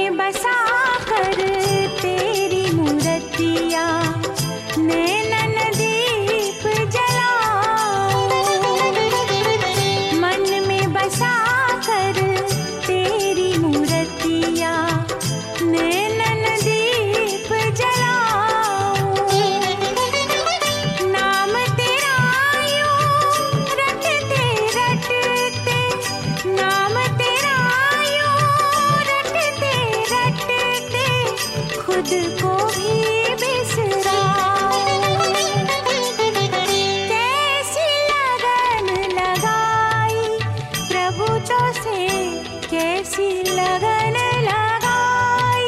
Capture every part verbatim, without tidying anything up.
में बसा कर तेरी मूर्तिया नैनन दीप जलाऊं। मन में बसा कर तेरी मूर्तिया नैनन दीप जलाऊं। नाम तेरा यूं रटते रटते, नाम तेरा यूं रटते रटते खुद को भी बिसराऊं। कैसी लगन लगाई प्रभु तो से, कैसी लगन लगाई।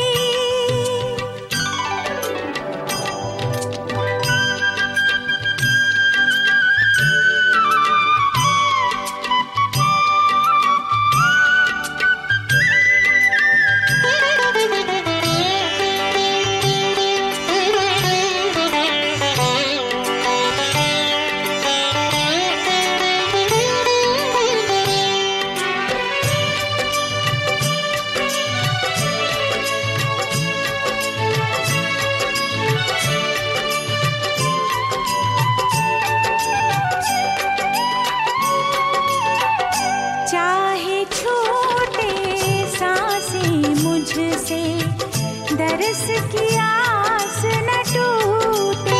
चाहे छूटे सांसें मुझसे, दर्स की आस न टूटे।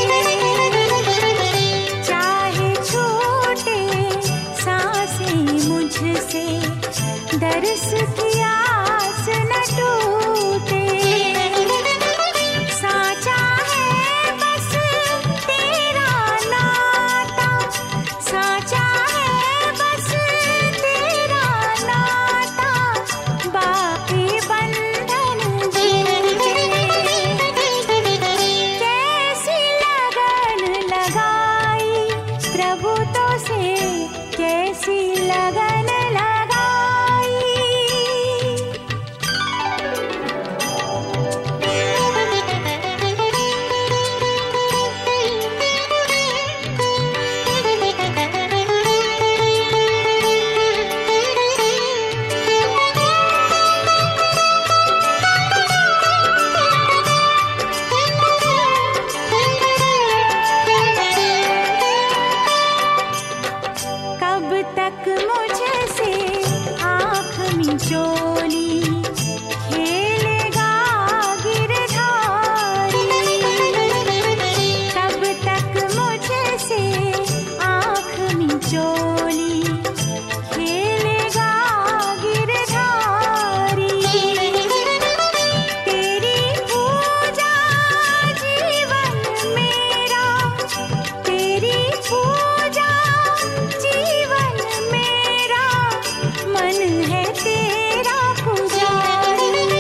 चाहे छूटे सांसें मुझसे, दर्स की आस न टूटे। साचा है बस तेरा नाता, साचा है बस तेरा नाता, बाकी बंधन झूठे। कैसी लगन लगाई प्रभु तो से, कैसी लगन लगाई। कब तक मुझसे आँख मिचोली खेलेगा गिरधारी। कब तक मुझसे आँख मिचोली खेलेगा गिरधारी। तेरी पूजा जीवन मेरा, तेरी पूजा जीवन मेरा, मन है तेरा पुजारी।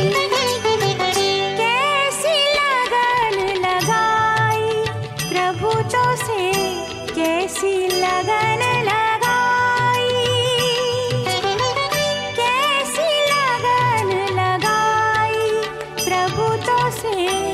कैसी लगन लगाई प्रभु तो से, कैसी लगन लगाई। कैसी लगन लगाई प्रभु तो से।